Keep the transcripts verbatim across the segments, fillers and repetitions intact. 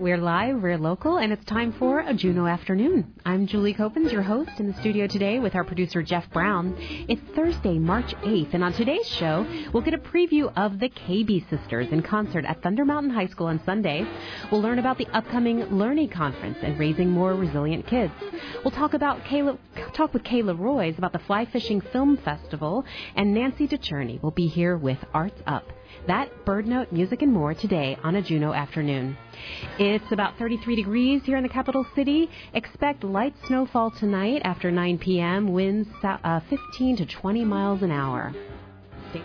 We're live, we're local, and it's time for a Juneau Afternoon. I'm Julie Copens, your host, in the studio today with our producer, Jeff Brown. It's Thursday, March eighth, and on today's show, we'll get a preview of the K B Sisters in concert at Thunder Mountain High School on Sunday. We'll learn about the upcoming Learning Conference and raising more resilient kids. We'll talk about Kayla, talk with Kayla Royce about the Fly Fishing Film Festival, and Nancy DeCherney will be here with Arts Up. That, bird note, music, and more today on a Juneau Afternoon. It's about thirty-three degrees here in the capital city. Expect light snowfall tonight after nine p.m. Winds uh, fifteen to twenty miles an hour. Stay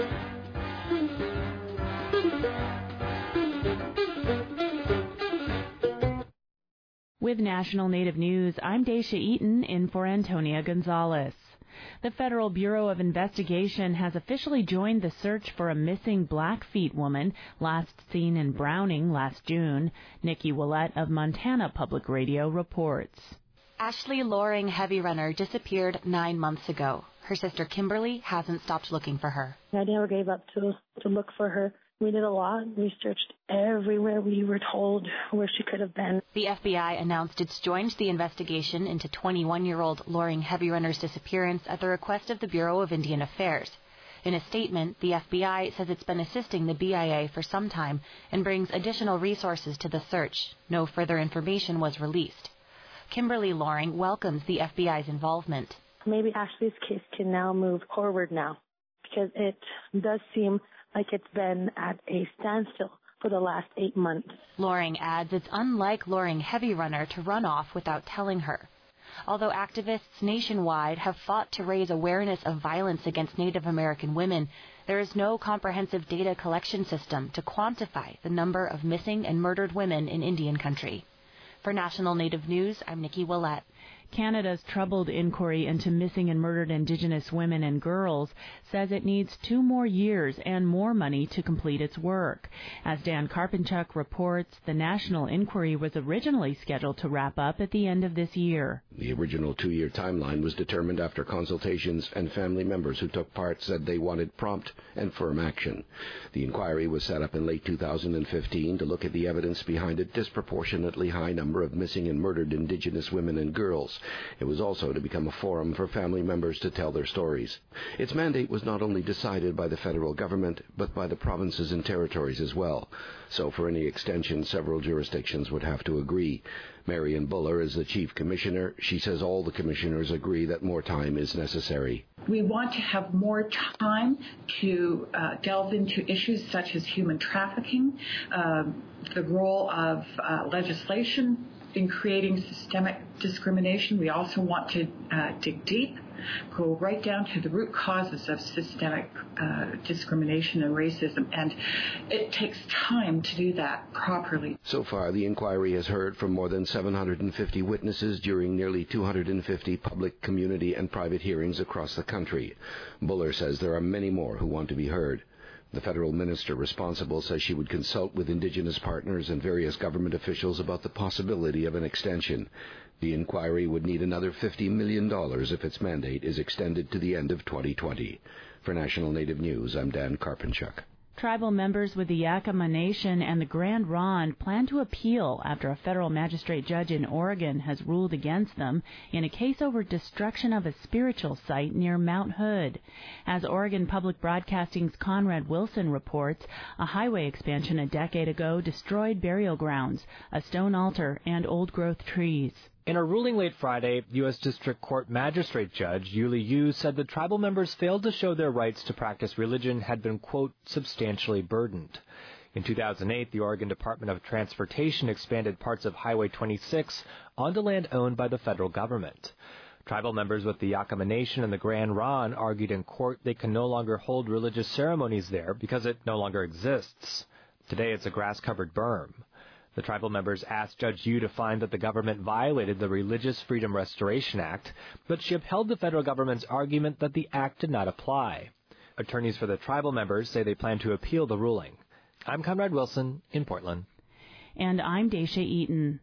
With National Native News, I'm Daisha Eaton in for Antonia Gonzalez. The Federal Bureau of Investigation has officially joined the search for a missing Blackfeet woman last seen in Browning last June. Nikki Willett of Montana Public Radio reports. Ashley Loring Heavy Runner disappeared nine months ago. Her sister Kimberly hasn't stopped looking for her. I never gave up to to look for her. We did a lot. We searched everywhere we were told where she could have been. The F B I announced it's joined the investigation into twenty-one-year-old Loring Heavy Runner's disappearance at the request of the Bureau of Indian Affairs. In a statement, the F B I says it's been assisting the B I A for some time and brings additional resources to the search. No further information was released. Kimberly Loring welcomes the F B I's involvement. Maybe Ashley's case can now move forward now, because it does seem like it's been at a standstill for the last eight months. Loring adds it's unlike Loring Heavy Runner to run off without telling her. Although activists nationwide have fought to raise awareness of violence against Native American women, there is no comprehensive data collection system to quantify the number of missing and murdered women in Indian country. For National Native News, I'm Nikki Willett. Canada's troubled inquiry into missing and murdered Indigenous women and girls says it needs two more years and more money to complete its work. As Dan Karpinchuk reports, the national inquiry was originally scheduled to wrap up at the end of this year. The original two-year timeline was determined after consultations, and family members who took part said they wanted prompt and firm action. The inquiry was set up in late two thousand fifteen to look at the evidence behind a disproportionately high number of missing and murdered Indigenous women and girls. It was also to become a forum for family members to tell their stories. Its mandate was not only decided by the federal government, but by the provinces and territories as well. So for any extension, several jurisdictions would have to agree. Marion Buller is the chief commissioner. She says all the commissioners agree that more time is necessary. We want to have more time to uh, delve into issues such as human trafficking, uh, the role of uh, legislation in creating systemic discrimination. We also want to uh, dig deep, go right down to the root causes of systemic uh, discrimination and racism, and it takes time to do that properly. So far, the inquiry has heard from more than seven hundred fifty witnesses during nearly two hundred fifty public, community, and private hearings across the country. Buller says there are many more who want to be heard. The federal minister responsible says she would consult with Indigenous partners and various government officials about the possibility of an extension. The inquiry would need another fifty million dollars if its mandate is extended to the end of twenty twenty. For National Native News, I'm Dan Karpinchuk. Tribal members with the Yakama Nation and the Grand Ronde plan to appeal after a federal magistrate judge in Oregon has ruled against them in a case over destruction of a spiritual site near Mount Hood. As Oregon Public Broadcasting's Conrad Wilson reports, a highway expansion a decade ago destroyed burial grounds, a stone altar, and old-growth trees. In a ruling late Friday, U S District Court Magistrate Judge Yuli Yu said the tribal members failed to show their rights to practice religion had been, quote, substantially burdened. In two thousand eight, the Oregon Department of Transportation expanded parts of Highway twenty-six onto land owned by the federal government. Tribal members with the Yakama Nation and the Grand Ronde argued in court they can no longer hold religious ceremonies there because it no longer exists. Today it's a grass-covered berm. The tribal members asked Judge Yu to find that the government violated the Religious Freedom Restoration Act, but she upheld the federal government's argument that the act did not apply. Attorneys for the tribal members say they plan to appeal the ruling. I'm Conrad Wilson in Portland. And I'm Daisha Eaton.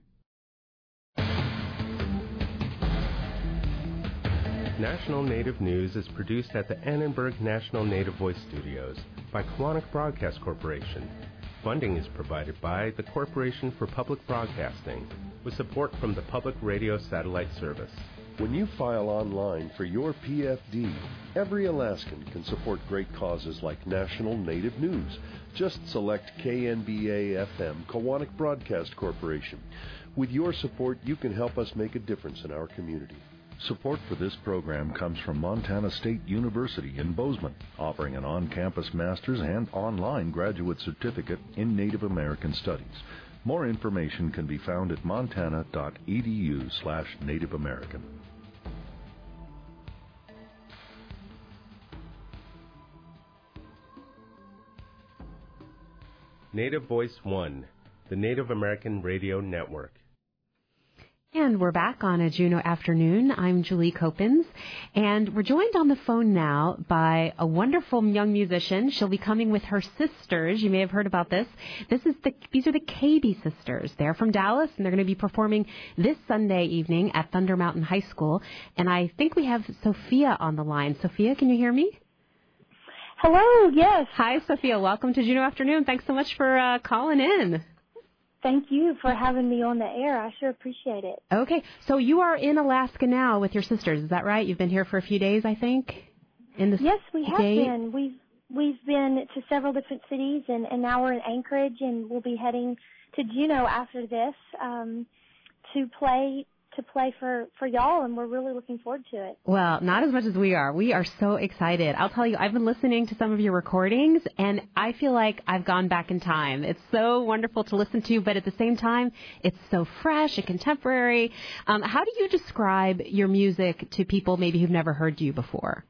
National Native News is produced at the Annenberg National Native Voice Studios by Kiwanis Broadcast Corporation. Funding is provided by the Corporation for Public Broadcasting, with support from the Public Radio Satellite Service. When you file online for your P F D, every Alaskan can support great causes like National Native News. Just select K N B A F M, Kawanak Broadcast Corporation. With your support, you can help us make a difference in our community. Support for this program comes from Montana State University in Bozeman, offering an on-campus master's and online graduate certificate in Native American Studies. More information can be found at montana.edu slash Native American. Native Voice One, the Native American Radio Network. And we're back on a Juneau afternoon. I'm Julie Copens, and we're joined on the phone now by a wonderful young musician. She'll be coming with her sisters. You may have heard about this. This is the these are the K B sisters. They're from Dallas, and they're going to be performing this Sunday evening at Thunder Mountain High School. And I think we have Sophia on the line. Sophia, can you hear me? Hello, yes. Hi, Sophia. Welcome to Juneau Afternoon. Thanks so much for uh, calling in. Thank you for having me on the air. I sure appreciate it. Okay. So you are in Alaska now with your sisters. Is that right? You've been here for a few days, I think? In the Yes, we have state? been. We've, we've been to several different cities, and, and now we're in Anchorage, and we'll be heading to Juneau after this um, to play to play for, for y'all, and we're really looking forward to it. Well, not as much as we are. We are so excited. I'll tell you, I've been listening to some of your recordings, and I feel like I've gone back in time. It's so wonderful to listen to, but at the same time, it's so fresh and contemporary. Um, how do you describe your music to people maybe who've never heard you before?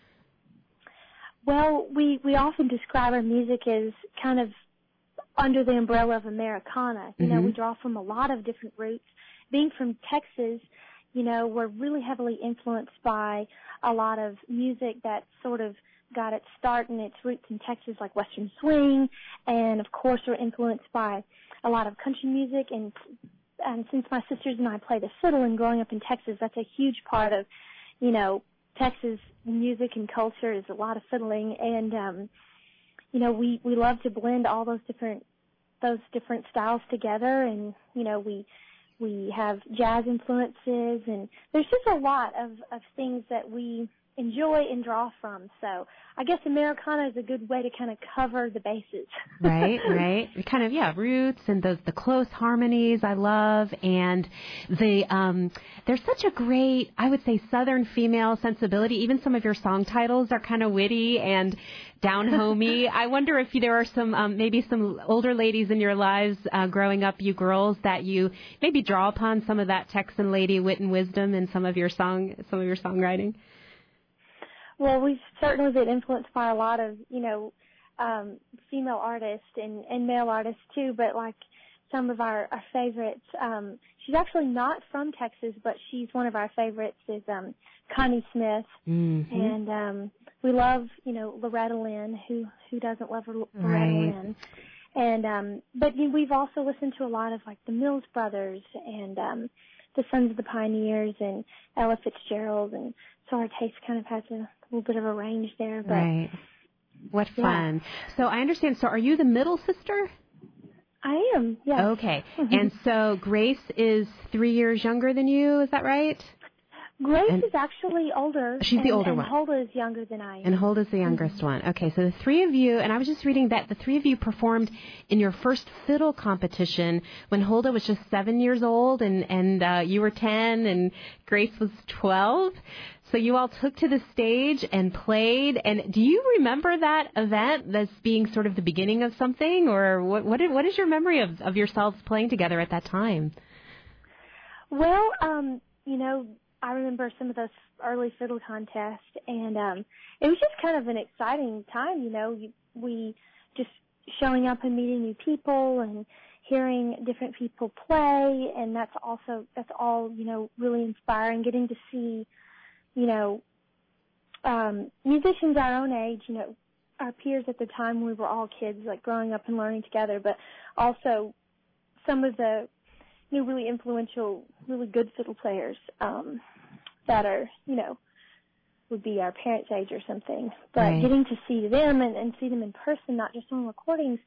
Well, we, we often describe our music as kind of under the umbrella of Americana. You mm-hmm. know, we draw from a lot of different roots. Being from Texas, you know, we're really heavily influenced by a lot of music that sort of got its start and its roots in Texas, like Western swing, and of course we're influenced by a lot of country music. And and since my sisters and I play the fiddle and growing up in Texas, that's a huge part of, you know, Texas music and culture is a lot of fiddling. And um, you know, we we love to blend all those different those different styles together, and you know, we. We have jazz influences, and there's just a lot of, of things that we enjoy and draw from. So I guess Americana is a good way to kind of cover the bases. Right, right. Kind of, yeah, roots and those the close harmonies I love, and the um, there's such a great, I would say, Southern female sensibility. Even some of your song titles are kind of witty and down-homey. I wonder if there are some, um, maybe some older ladies in your lives uh, growing up, you girls, that you maybe draw upon some of that Texan lady wit and wisdom in some of your song, some of your songwriting. Well, we've certainly been influenced by a lot of, you know, um, female artists and, and male artists too, but like some of our, our favorites, um, she's actually not from Texas, but she's one of our favorites is um, Connie Smith. Mm-hmm. And um, we love, you know, Loretta Lynn, who, who doesn't love Loretta right. Lynn. And, um, but you know, we've also listened to a lot of like the Mills Brothers and um, the Sons of the Pioneers and Ella Fitzgerald, and so our taste kind of has a little bit of a range there. But, right. What yeah. fun. So I understand. So are you the middle sister? I am, yes. Okay. And so Grace is three years younger than you, is that right? Grace and is actually older. She's and, the older and one. And Hulda is younger than I am. And Hulda's the youngest mm-hmm. one. Okay, so the three of you, and I was just reading that the three of you performed in your first fiddle competition when Hulda was just seven years old, and, and uh, you were ten, and Grace was twelve. So you all took to the stage and played. And do you remember that event as being sort of the beginning of something? Or what, what, what is your memory of, of yourselves playing together at that time? Well, um, you know, I remember some of those early fiddle contests, and um, it was just kind of an exciting time, you know. You, we just showing up and meeting new people and hearing different people play, and that's also, that's all, you know, really inspiring, getting to see, you know, um, musicians our own age, you know, our peers at the time, we were all kids, like growing up and learning together, but also some of the new really influential, really good fiddle players um, that are, you know, would be our parents' age or something. But right. getting to see them and, and see them in person, not just on recordings,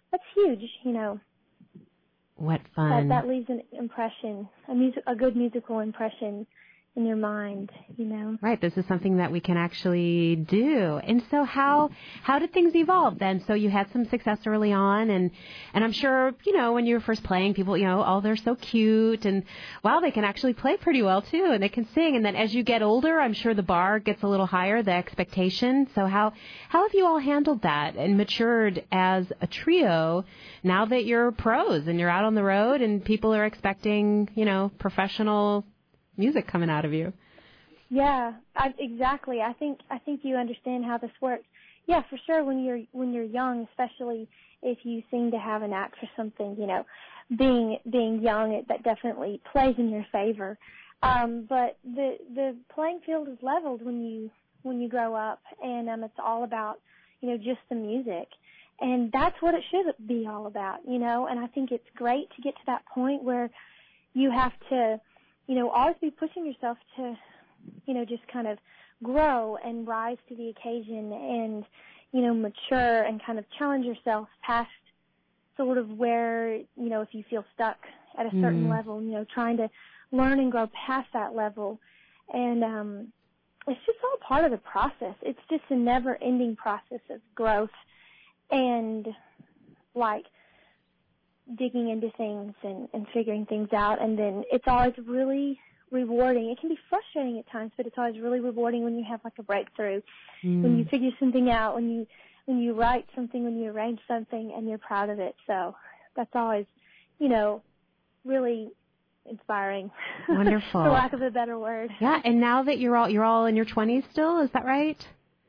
that's huge, you know. What fun. That, that leaves an impression, a music, a good musical impression in your mind, you know. Right. This is something that we can actually do. And so how how did things evolve then? So you had some success early on, and, and I'm sure, you know, when you were first playing, people, you know, oh, they're so cute, and wow, they can actually play pretty well too, and they can sing. And then as you get older, I'm sure the bar gets a little higher, the expectation. So how how have you all handled that and matured as a trio now that you're pros and you're out on the road and people are expecting, you know, professional music coming out of you? Yeah, I, exactly. I think I think you understand how this works. Yeah, for sure. When you're when you're young, especially if you seem to have an act for something, you know, being being young, it, that definitely plays in your favor. Um, but the the playing field is leveled when you when you grow up, and um, it's all about, you know, just the music, and that's what it should be all about, you know. And I think it's great to get to that point where you have to, you know, always be pushing yourself to, you know, just kind of grow and rise to the occasion and, you know, mature and kind of challenge yourself past sort of where, you know, if you feel stuck at a certain mm. level, you know, trying to learn and grow past that level. And um, it's just all part of the process. It's just a never-ending process of growth and, like, digging into things and, and figuring things out, and then it's always really rewarding. It can be frustrating at times, but it's always really rewarding when you have like a breakthrough, mm. when you figure something out, when you when you write something, when you arrange something, and you're proud of it. So that's always, you know, really inspiring. Wonderful. For lack of a better word. Yeah, and now that you're all you're all in your twenties still, is that right?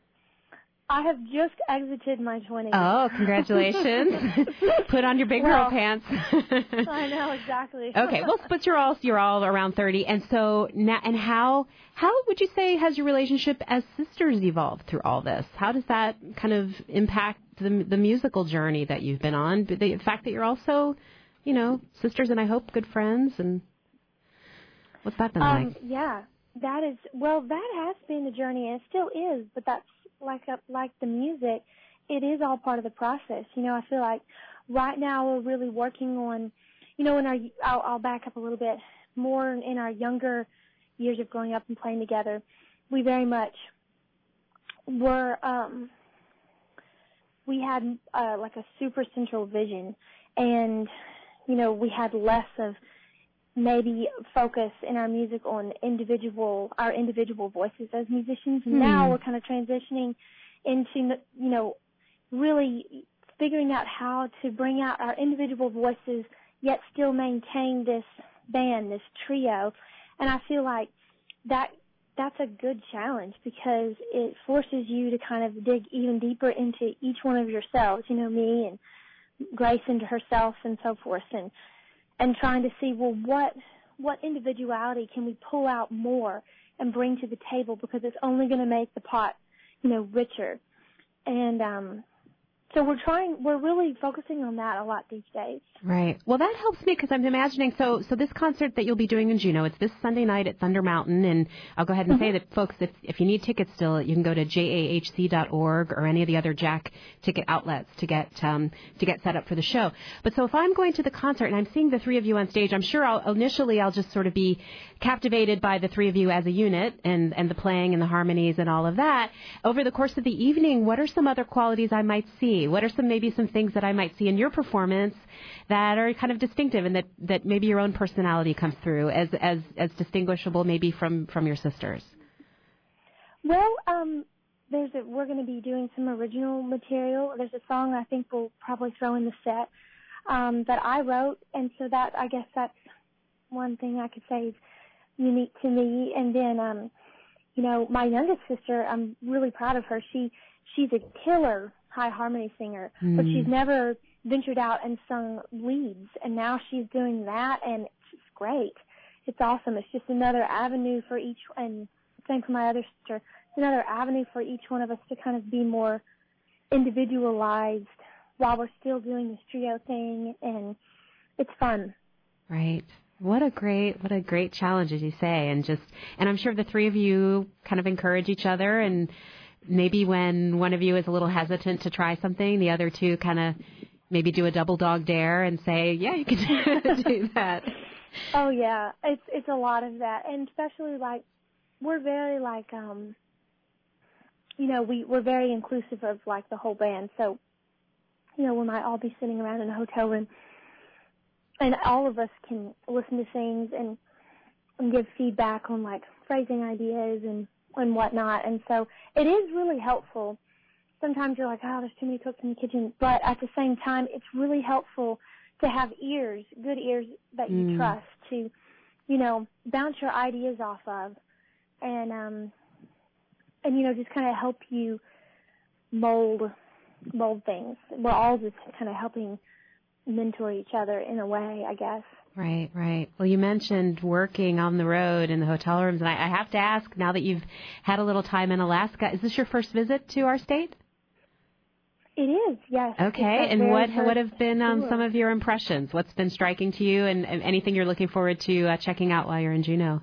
I have just exited my twenties. Oh, congratulations. Put on your big well, girl pants. I know, exactly. Okay, well, but you're all you're all around thirty, and so now, and how how would you say has your relationship as sisters evolved through all this? How does that kind of impact the the musical journey that you've been on? But the fact that you're also, you know, sisters and I hope good friends, and what's that been um, like? Yeah, that is, well, that has been the journey, and it still is, but that's like a, like the music, it is all part of the process. You know, I feel like right now we're really working on, you know, in our, I'll, I'll back up a little bit, more in our younger years of growing up and playing together, we very much were, um, we had uh, like a super central vision, and, you know, we had less of maybe focus in our music on individual, our individual voices as musicians. And mm. now we're kind of transitioning into, you know, really figuring out how to bring out our individual voices, yet still maintain this band, this trio. And I feel like that that's a good challenge because it forces you to kind of dig even deeper into each one of yourselves, you know, me and Grace into herself and so forth. And and trying to see, well, what what individuality can we pull out more and bring to the table, because it's only going to make the pot, you know, richer. And um, so we're trying, we're really focusing on that a lot these days. Right. Well, that helps me because I'm imagining, so so this concert that you'll be doing in Juneau, it's this Sunday night at Thunder Mountain, and I'll go ahead and mm-hmm. say that, folks, if, if you need tickets still, you can go to J A H C dot org or any of the other Jack ticket outlets to get um, to get set up for the show. But so if I'm going to the concert and I'm seeing the three of you on stage, I'm sure I'll, initially I'll just sort of be captivated by the three of you as a unit and, and the playing and the harmonies and all of that. Over the course of the evening, what are some other qualities I might see? What are some maybe some things that I might see in your performance that are kind of distinctive and that, that maybe your own personality comes through as as, as distinguishable maybe from, from your sisters? Well, um, there's a, we're going to be doing some original material. There's a song I think we'll probably throw in the set um, that I wrote, and so that I guess that's one thing I could say is unique to me. And then, um, you know, my youngest sister, I'm really proud of her. She she's a killer high harmony singer, mm. but she's never ventured out and sung leads, and now she's doing that, and it's great. It's awesome. It's just another avenue for each, and same for my other sister, it's another avenue for each one of us to kind of be more individualized while we're still doing this trio thing, and it's fun. Right. What a great, what a great challenge, as you say, and just, and I'm sure the three of you kind of encourage each other, and maybe when one of you is a little hesitant to try something, the other two kind of maybe do a double dog dare and say, yeah, you can do that. Oh, yeah. It's it's a lot of that. And especially, like, we're very, like, um, you know, we, we're very inclusive of, like, the whole band. So, you know, we might all be sitting around in a hotel room, and all of us can listen to things and, and give feedback on, like, phrasing ideas and, and whatnot. And so it is really helpful. Sometimes you're like, oh, there's too many cooks in the kitchen. But at the same time, it's really helpful to have ears, good ears that you mm. trust to, you know, bounce your ideas off of and, um, and, you know, just kind of help you mold, mold things. We're all just kind of helping mentor each other in a way, I guess. Right, right. Well, you mentioned working on the road in the hotel rooms, and I, I have to ask, now that you've had a little time in Alaska, is this your first visit to our state? It is, yes. Okay, and what what have been um, some of your impressions? What's been striking to you, and, and anything you're looking forward to uh, checking out while you're in Juneau?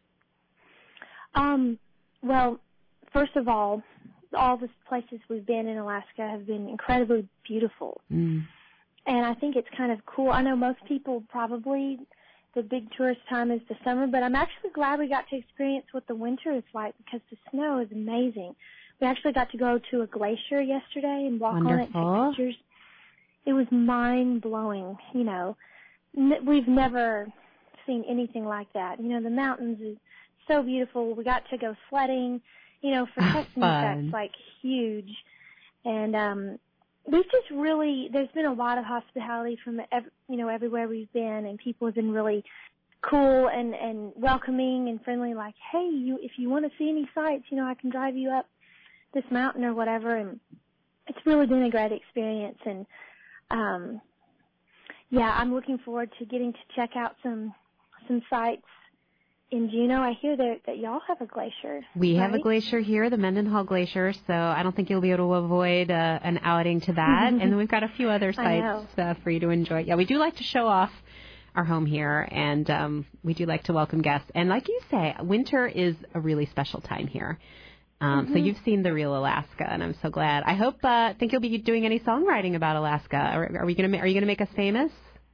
Um, well, first of all, all the places we've been in Alaska have been incredibly beautiful. Mm. And I think it's kind of cool. I know most people probably, the big tourist time is the summer, but I'm actually glad we got to experience what the winter is like because the snow is amazing. We actually got to go to a glacier yesterday and walk Wonderful. on it, take pictures. It was mind-blowing, you know. N- we've never seen anything like that. You know, the mountains is so beautiful. We got to go sledding. You know, for Texans, that's, like, huge. And um, we've just really, there's been a lot of hospitality from, ev- you know, everywhere we've been, and people have been really cool and, and welcoming and friendly, like, hey, you, if you want to see any sights, you know, I can drive you up this mountain or whatever. And it's really been a great experience. And, um, yeah, I'm looking forward to getting to check out some some sites in Juneau. I hear that, that y'all have a glacier. We right? have a glacier here, the Mendenhall Glacier, so I don't think you'll be able to avoid uh, an outing to that. And then we've got a few other sites uh, for you to enjoy. Yeah, we do like to show off our home here, and um, we do like to welcome guests. And like you say, winter is a really special time here. Um, mm-hmm. So you've seen the real Alaska, and I'm so glad. I hope, uh, think you'll be doing any songwriting about Alaska. Are, are we going to, are you going to make us famous?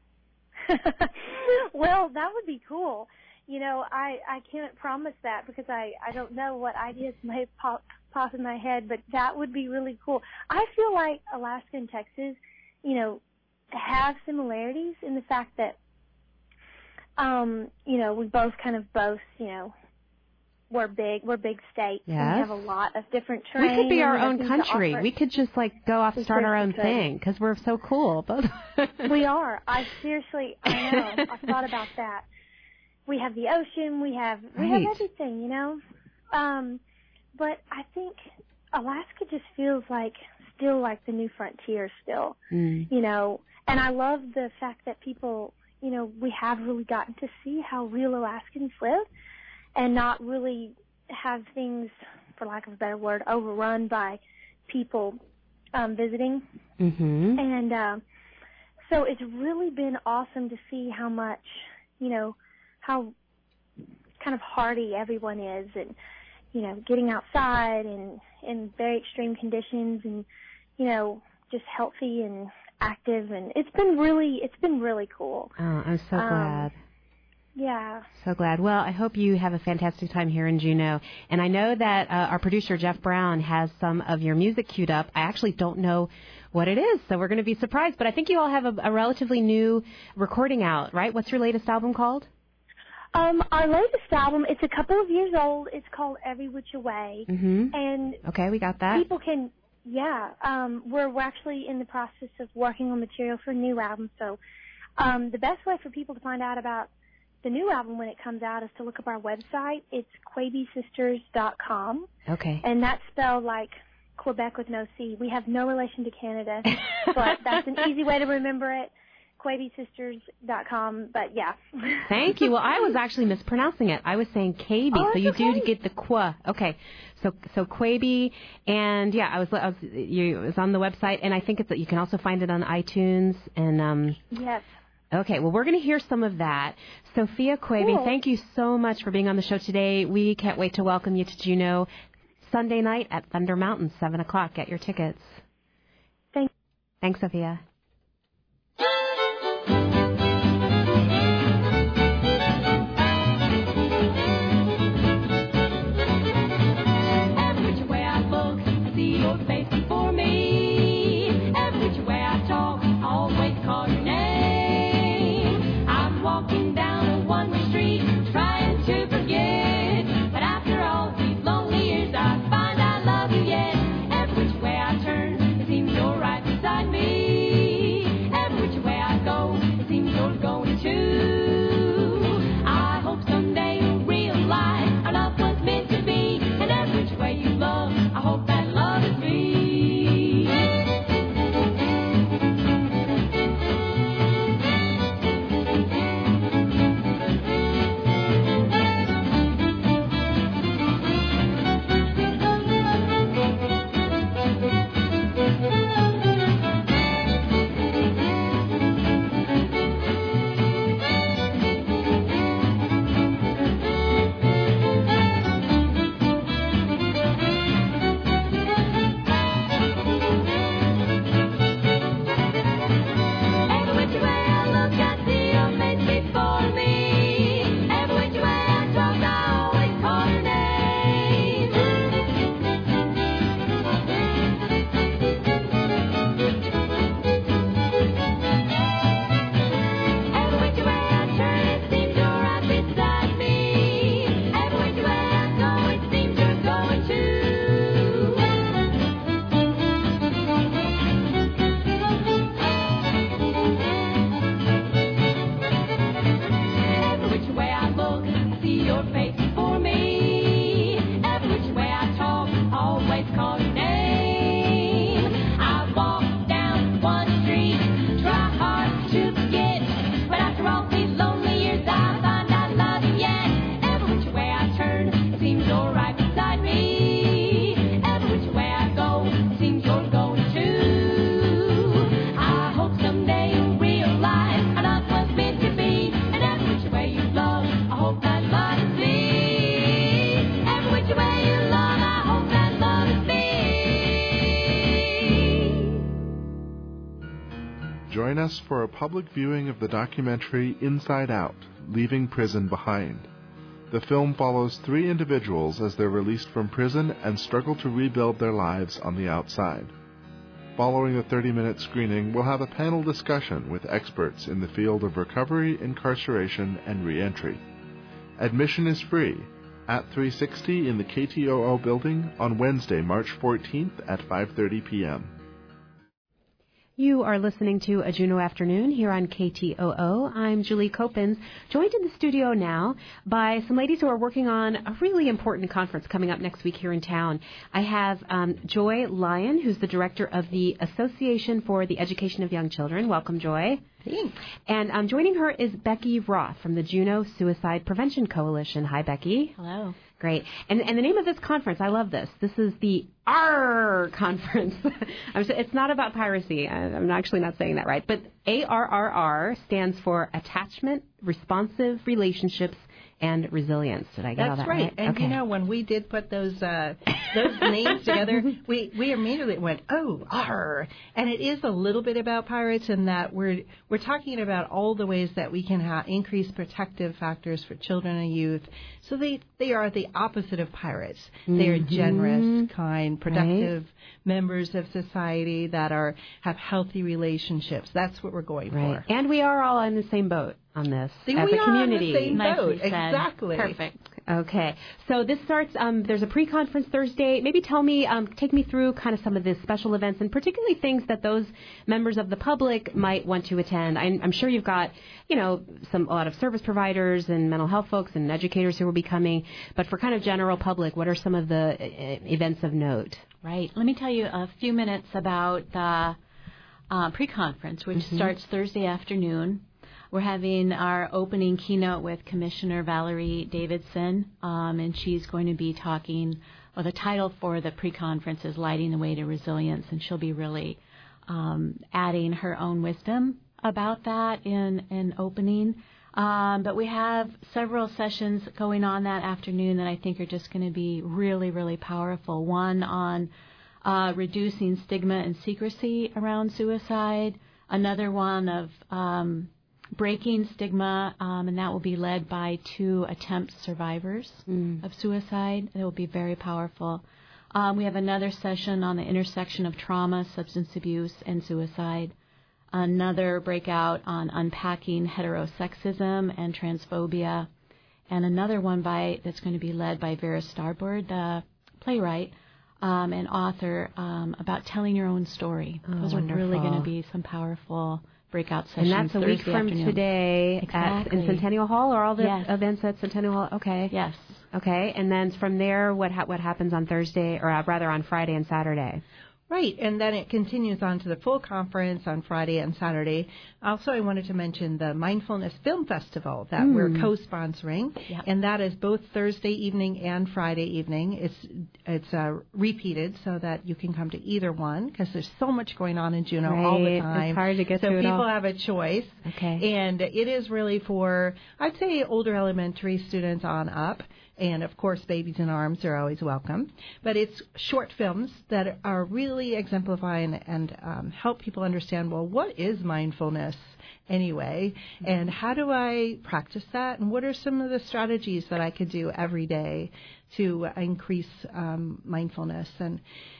Well, that would be cool. You know, I, I can't promise that because I, I don't know what ideas may pop, pop in my head, but that would be really cool. I feel like Alaska and Texas, you know, have similarities in the fact that, um, you know, we both kind of boast, you know, we're big, we're big states. Yes. And we have a lot of different terrain. We could be our own country. We could just, like, go off and start our own thing because we're so cool. We are. I seriously, I know. I've thought about that. We have the ocean. We have we right. have everything, you know. Um, but I think Alaska just feels like still like the new frontier still, mm. you know. And I love the fact that people, you know, we have really gotten to see how real Alaskans live and not really have things, for lack of a better word, overrun by people um, visiting. Mm-hmm. And uh, so it's really been awesome to see how much, you know, how kind of hardy everyone is and, you know, getting outside and in very extreme conditions and, you know, just healthy and active. And it's been really, it's been really cool. Oh, I'm so um, glad. Yeah. So glad. Well, I hope you have a fantastic time here in Juneau. And I know that uh, our producer, Jeff Brown, has some of your music queued up. I actually don't know what it is, so we're going to be surprised. But I think you all have a, a relatively new recording out, right? What's your latest album called? Um, our latest album, it's a couple of years old. It's called Every Which Way. Mm-hmm. And okay, we got that. People can, yeah. Um, we're, we're actually in the process of working on material for a new album. So um, the best way for people to find out about the new album when it comes out is to look up our website. It's quaby sisters dot com. Okay. And that's spelled like Quebec with no C. We have no relation to Canada, but that's an easy way to remember it. quaby sisters dot com, but yeah. Thank you. Well, I was actually mispronouncing it. I was saying K B, oh, so you okay. do get the qua. Okay, so so Quaby, and yeah, I was I was you it was on the website, and I think it's that you can also find it on iTunes and um. Yes. Okay, well, we're going to hear some of that. Sophia Quaby, cool. Thank you so much for being on the show today. We can't wait to welcome you to Juneau Sunday night at Thunder Mountain, seven o'clock. Get your tickets. Thanks. Thanks, Sophia. join us for a public viewing of the documentary Inside Out, Leaving Prison Behind. The film follows three individuals as they're released from prison and struggle to rebuild their lives on the outside. Following the thirty-minute screening, we'll have a panel discussion with experts in the field of recovery, incarceration, and reentry. Admission is free at three sixty in the K T O O building on Wednesday, March fourteenth at five thirty p.m. You are listening to A Juneau Afternoon here on K T O O. I'm Julie Copens, joined in the studio now by some ladies who are working on a really important conference coming up next week here in town. I have um, Joy Lyon, who's the director of the Association for the Education of Young Children. Welcome, Joy. Thanks. And um, joining her is Becky Roth from the Juneau Suicide Prevention Coalition. Hi, Becky. Hello. Great. And and the name of this conference, I love this. This is the A R R conference. I'm so, it's not about piracy. I'm actually not saying that right. But A R R R stands for Attachment, Responsive Relationships, and Resilience. Did I get That's all that right. right? And okay. you know, when we did put those uh, those names together, we, we immediately went, oh, R. And it is a little bit about pirates in that we're we're talking about all the ways that we can ha- increase protective factors for children and youth. So they, they are the opposite of pirates. Mm-hmm. They are generous, kind, productive right. members of society that are have healthy relationships. That's what we're going right. for. And we are all in the same boat on this See, as we a community. Are on the same boat. Nicely said. Exactly. Perfect. Okay. So this starts, um, there's a pre-conference Thursday. Maybe tell me, um, take me through kind of some of the special events and particularly things that those members of the public might want to attend. I'm, I'm sure you've got, you know, some a lot of service providers and mental health folks and educators who will be coming. But for kind of general public, what are some of the uh, events of note? Right. Let me tell you a few minutes about the uh, pre-conference, which mm-hmm. starts Thursday afternoon. We're having our opening keynote with Commissioner Valerie Davidson, um, and she's going to be talking, well, the title for the pre-conference is Lighting the Way to Resilience, and she'll be really um, adding her own wisdom about that in, in opening. Um, but we have several sessions going on that afternoon that I think are just going to be really, really powerful. One on uh, reducing stigma and secrecy around suicide, another one of um, breaking stigma, um, and that will be led by two attempt survivors mm. of suicide. It will be very powerful. Um, we have another session on the intersection of trauma, substance abuse, and suicide. Another breakout on unpacking heterosexism and transphobia. And another one by that's going to be led by Vera Starboard, the playwright um, and author, um, about telling your own story. Oh, Those wonderful. are really going to be some powerful breakout sessions. And that's a Thursday week from afternoon. today exactly. at, in Centennial Hall, or all the yes. events at Centennial Hall? Okay. Yes. Okay. And then from there, what ha- what happens on Thursday, or uh, rather on Friday and Saturday? Right, and then it continues on to the full conference on Friday and Saturday. Also, I wanted to mention the Mindfulness Film Festival that mm. we're co-sponsoring, yep. and that is both Thursday evening and Friday evening. It's it's uh, repeated so that you can come to either one because there's so much going on in Juneau right. all the time. It's hard to get so to it people all. have a choice. Okay. And it is really for, I'd say, older elementary students on up. And, of course, babies in arms are always welcome. But it's short films that are really exemplifying and um, help people understand, well, what is mindfulness anyway? And how do I practice that? And what are some of the strategies that I could do every day to increase um, mindfulness? And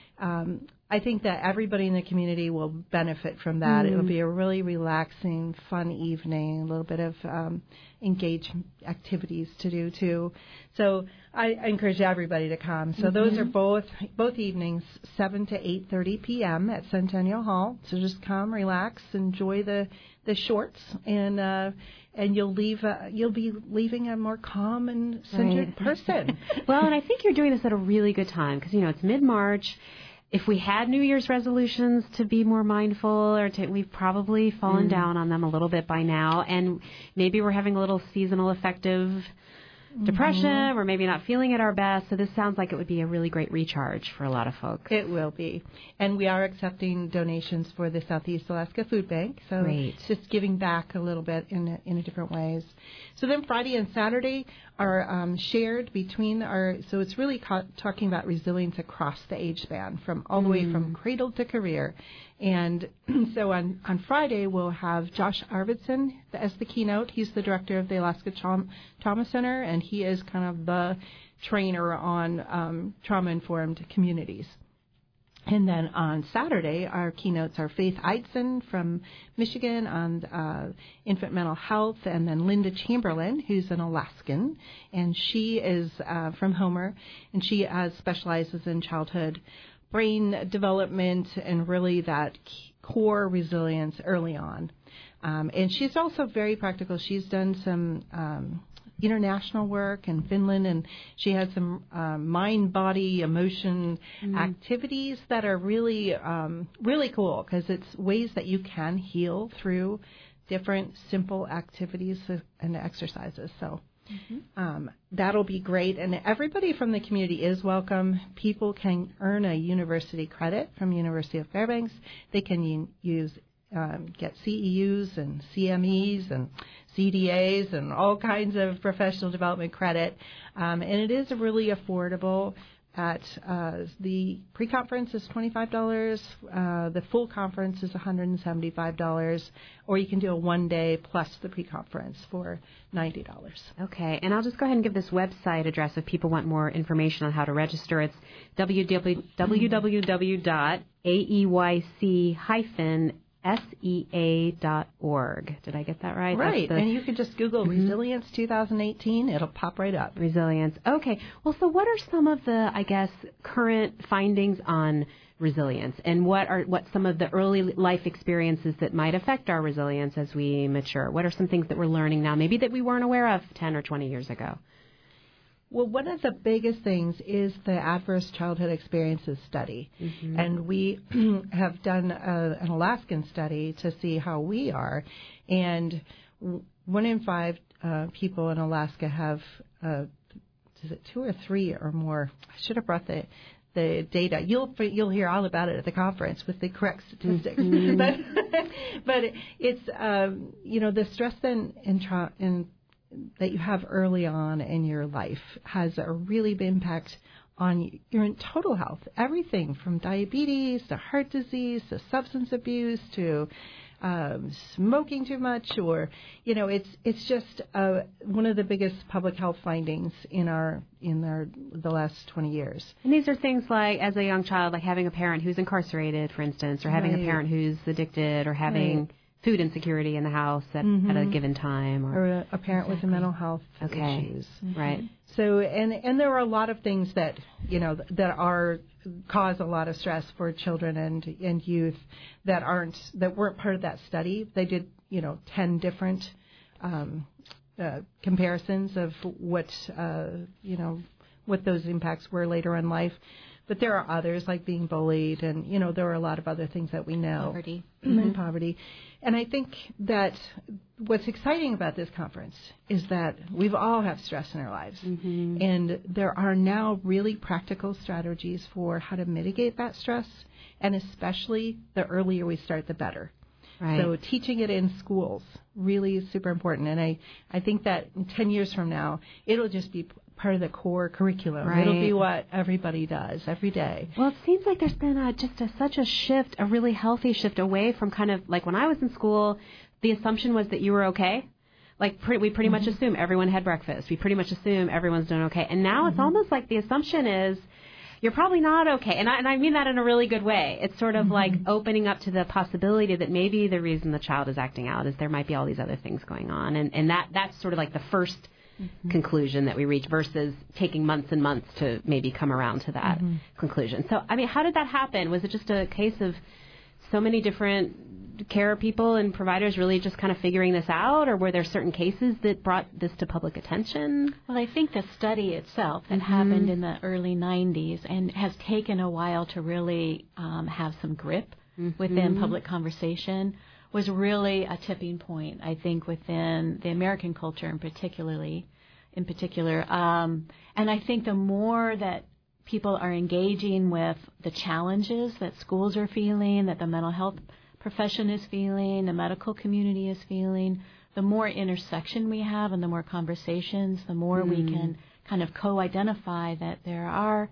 um, I think that everybody in the community will benefit from that. Mm. It will be a really relaxing, fun evening, a little bit of um, engaged activities to do, too. So I, I encourage everybody to come. So mm-hmm. those are both both evenings, seven to eight thirty p.m. at Centennial Hall. So just come, relax, enjoy the, the shorts, and uh, and you'll leave uh, you'll be leaving a more calm and centered right. person. Well, and I think you're doing this at a really good time because, you know, it's mid-March. If we had New Year's resolutions to be more mindful, or to, we've probably fallen mm. down on them a little bit by now, and maybe we're having a little seasonal affective depression. Mm-hmm. We're maybe not feeling at our best. So this sounds like it would be a really great recharge for a lot of folks. It will be. And we are accepting donations for the Southeast Alaska Food Bank. So Great. Just giving back a little bit in a, in a different ways. So then Friday and Saturday are um, shared between our, so it's really ca- talking about resilience across the age span, from all the way from cradle to career. And so on, on Friday, we'll have Josh Arvidsson as the keynote. He's the director of the Alaska Trauma, Trauma Center, and he is kind of the trainer on um, trauma-informed communities. And then on Saturday, our keynotes are Faith Eitzen from Michigan on uh, infant mental health, and then Linda Chamberlain, who's an Alaskan, and she is uh, from Homer, and she uh, specializes in childhood brain development and really that core resilience early on. Um, and she's also very practical. She's done some um, international work in Finland, and she has some uh, mind, body, emotion mm. activities that are really, um, really cool, because it's ways that you can heal through different simple activities and exercises. So mm-hmm. um, that'll be great. And everybody from the community is welcome. People can earn a university credit from University of Fairbanks. They can u- use Um, get C E Us and C M Es and C D As and all kinds of professional development credit. Um, and it is really affordable. At uh, the pre-conference is twenty-five dollars. Uh, the full conference is one hundred seventy-five dollars. Or you can do a one-day plus the pre-conference for ninety dollars. Okay, and I'll just go ahead and give this website address if people want more information on how to register. It's w w w dot a e y c dash S E A dot org. Did I get that right? Right. The, and you can just Google mm-hmm. Resilience twenty eighteen. It'll pop right up. Resilience. Okay. Well, so what are some of the, I guess, current findings on resilience, and what are what some of the early life experiences that might affect our resilience as we mature? What are some things that we're learning now, maybe that we weren't aware of ten or twenty years ago? Well, one of the biggest things is the Adverse Childhood Experiences Study. Mm-hmm. And we have done a, an Alaskan study to see how we are. And one in five uh, people in Alaska have, uh, is it two or three or more? I should have brought the the data. You'll you'll hear all about it at the conference with the correct statistics. Mm-hmm. but but it's, um, you know, the stress then in, tra- in that you have early on in your life has a really big impact on your total health. Everything from diabetes to heart disease to substance abuse to um, smoking too much, or you know, it's it's just uh, one of the biggest public health findings in our in our the last twenty years. And these are things like, as a young child, like having a parent who's incarcerated, for instance, or having right. a parent who's addicted, or having right. food insecurity in the house at, mm-hmm. at a given time, or, or a, a parent exactly. with a mental health okay. issues. Mm-hmm. Right. So, and and there are a lot of things that you know that are cause a lot of stress for children and and youth that aren't that weren't part of that study. They did you know ten different um, uh, comparisons of what uh, you know what those impacts were later in life. But there are others, like being bullied, and, you know, there are a lot of other things that we know. Poverty. And Mm-hmm. poverty. And I think that what's exciting about this conference is that we've all have stress in our lives. Mm-hmm. And there are now really practical strategies for how to mitigate that stress, and especially the earlier we start, the better. Right. So teaching it in schools really is super important. And I, I think that in ten years from now, it'll just be part of the core curriculum. Right. It'll be what everybody does every day. Well, it seems like there's been a, just a, such a shift, a really healthy shift away from kind of like when I was in school, the assumption was that you were okay. Like pre- we pretty mm-hmm. much assume everyone had breakfast. We pretty much assume everyone's doing okay. And now mm-hmm. it's almost like the assumption is you're probably not okay. And I, and I mean that in a really good way. It's sort of mm-hmm. like opening up to the possibility that maybe the reason the child is acting out is there might be all these other things going on. And, and that that's sort of like the first mm-hmm. conclusion that we reach versus taking months and months to maybe come around to that mm-hmm. conclusion. So, I mean, how did that happen? Was it just a case of so many different care people and providers really just kind of figuring this out, or were there certain cases that brought this to public attention? Well, I think the study itself that mm-hmm. happened in the early nineties and has taken a while to really um, have some grip mm-hmm. within public conversation was really a tipping point, I think, within the American culture and particularly in particular. Um, and I think the more that people are engaging with the challenges that schools are feeling, that the mental health profession is feeling, the medical community is feeling, the more intersection we have and the more conversations, the more mm. we can kind of co-identify that there are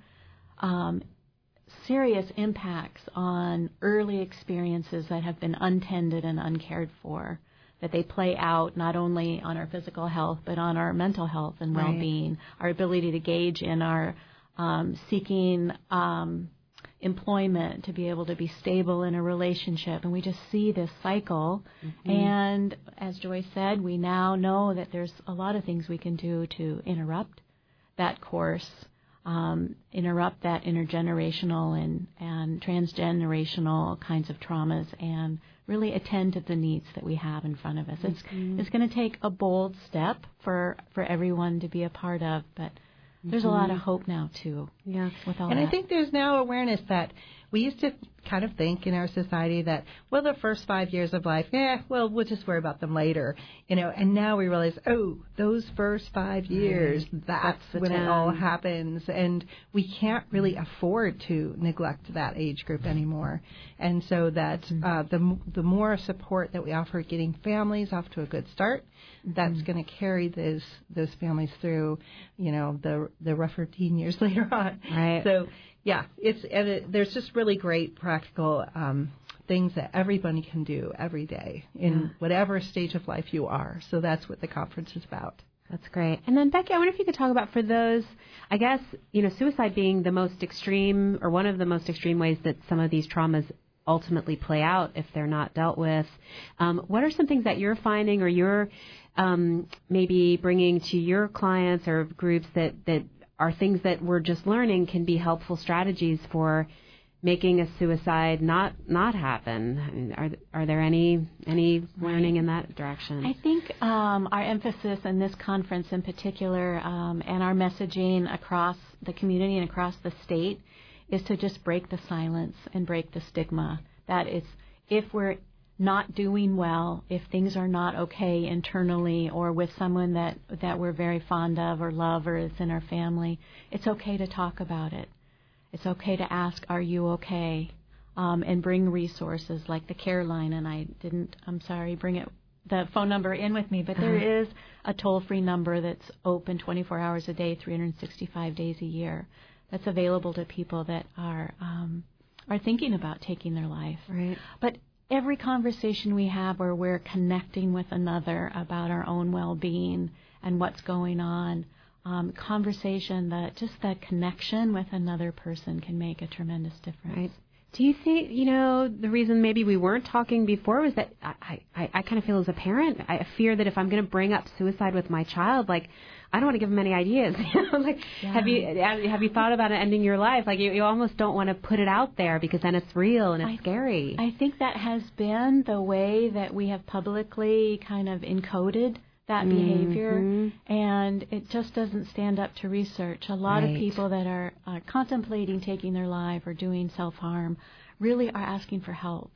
um, serious impacts on early experiences that have been untended and uncared for, that they play out not only on our physical health but on our mental health and right. well-being, our ability to gauge in our um, seeking um, employment, to be able to be stable in a relationship. And we just see this cycle. Mm-hmm. And as Joy said, we now know that there's a lot of things we can do to interrupt that course, um, interrupt that intergenerational and, and transgenerational kinds of traumas, and really attend to the needs that we have in front of us. It's, mm-hmm. it's going to take a bold step for, for everyone to be a part of, but there's mm-hmm. a lot of hope now, too. Yeah. With all and that. I think there's now awareness that we used to kind of think in our society that, well, the first five years of life, yeah, well, we'll just worry about them later, you know. And now we realize, oh, those first five years, right. that's, that's when time. It all happens. And we can't really afford to neglect that age group anymore. And so that mm-hmm. uh, the the more support that we offer getting families off to a good start, mm-hmm. that's going to carry those those families through, you know, the the rougher teen years later on. Right. So. Yeah, it's and it, there's just really great practical um, things that everybody can do every day in yeah. whatever stage of life you are. So that's what the conference is about. That's great. And then, Becky, I wonder if you could talk about for those, I guess, you know, suicide being the most extreme or one of the most extreme ways that some of these traumas ultimately play out if they're not dealt with. Um, what are some things that you're finding or you're um, maybe bringing to your clients or groups that, that are things that we're just learning can be helpful strategies for making a suicide not not happen? I mean, are are there any any learning in that direction? I think um, our emphasis in this conference in particular, um, and our messaging across the community and across the state, is to just break the silence and break the stigma. That is, if we're not doing well, if things are not okay internally or with someone that, that we're very fond of or love or is in our family, it's okay to talk about it. It's okay to ask, are you okay? Um, and bring resources like the Care Line. And I didn't, I'm sorry, bring it the phone number in with me, but there is a toll-free number that's open twenty-four hours a day, three hundred sixty-five days a year, that's available to people that are um, are thinking about taking their life. Right. But every conversation we have where we're connecting with another about our own well-being and what's going on, um, conversation, that just that connection with another person can make a tremendous difference. Right. Do you think, you know, the reason maybe we weren't talking before was that I, I, I kind of feel as a parent, I fear that if I'm going to bring up suicide with my child, like, I don't want to give them any ideas. like, yeah. have you have you thought about ending your life? Like, you, you almost don't want to put it out there because then it's real and it's I, scary. I think that has been the way that we have publicly kind of encoded that mm-hmm. behavior, and it just doesn't stand up to research. A lot right. of people that are uh, contemplating taking their life or doing self-harm really are asking for help.